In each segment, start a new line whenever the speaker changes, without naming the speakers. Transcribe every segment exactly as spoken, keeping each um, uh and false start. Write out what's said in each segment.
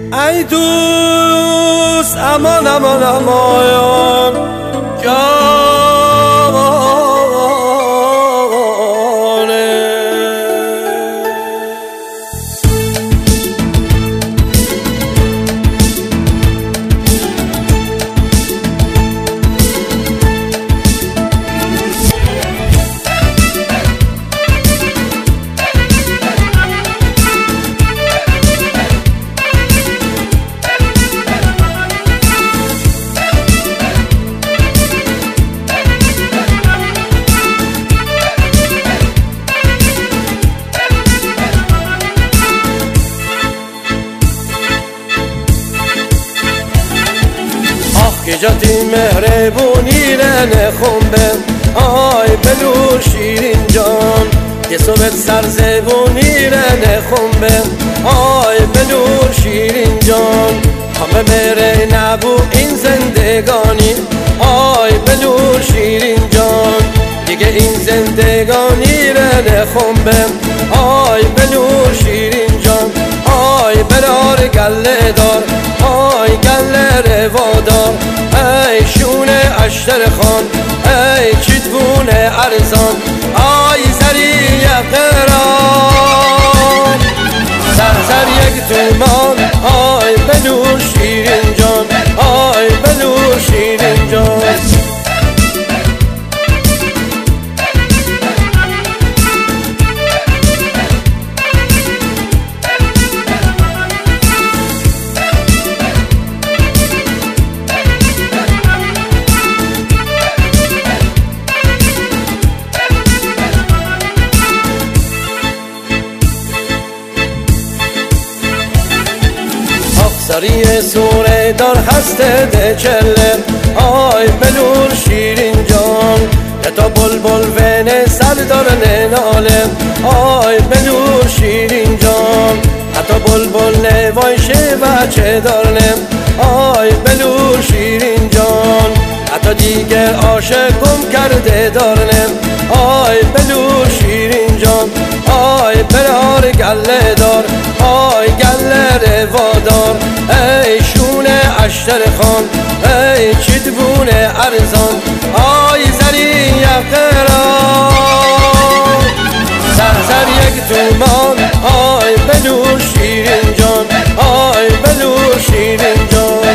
ای دوست امان امان امان جوانه. که جاتی مهربونی رنه خنبه آی بلور شیرین جان که صبح سرزبونی رنه خنبه آی بلور شیرین جان همه بره نبو این زندگانی آی بلور شیرین جان دیگه این زندگانی رنه خنبه آی بلور شیرین جان آی برار گله دار آی گله روادار ای شونه اشتر خان ای چیدبونه ارزان آی زری قران سر سر یک تومان آی بلور شیرین جان آی بلور شیرین جان. سری سوره دار خسته ده چله آی بلور شیرین جان تا بلبل ونه سر دار نناله آی بلور شیرین جان حتی بلبل نوایشه بچه دارنه آی بلور شیرین جان حتی دیگر عاشق گم کرده دارنه آی بلور شیرین جان آی برار گله دار آی گله روادار ای شونه اشتر خان ای چیدبونه ارزان آی زری قران سر سر یک تومان آی بلور شیرین جان آی بلور شیرین جان.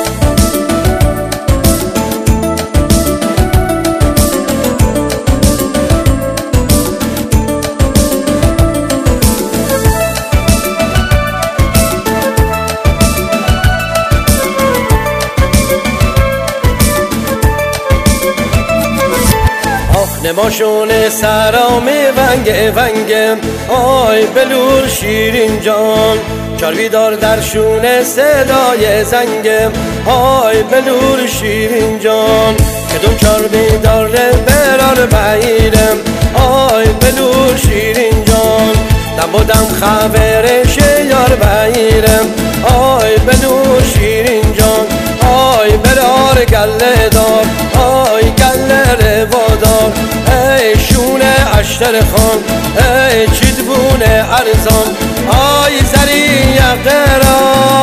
نماشون سرامی ونگه ونگه آی بلور شیرین جان چاروی دار درشون صدای زنگه آی بلور شیرین جان کدوم چاروی داره برار بایرم آی بلور شیرین جان دم بودم خبرش یار بایرم آی بلور شیرین جان آی برار گله دار آی گله روادار ای شونه اشتر خان ای چیدبونه ارزان آی زری قران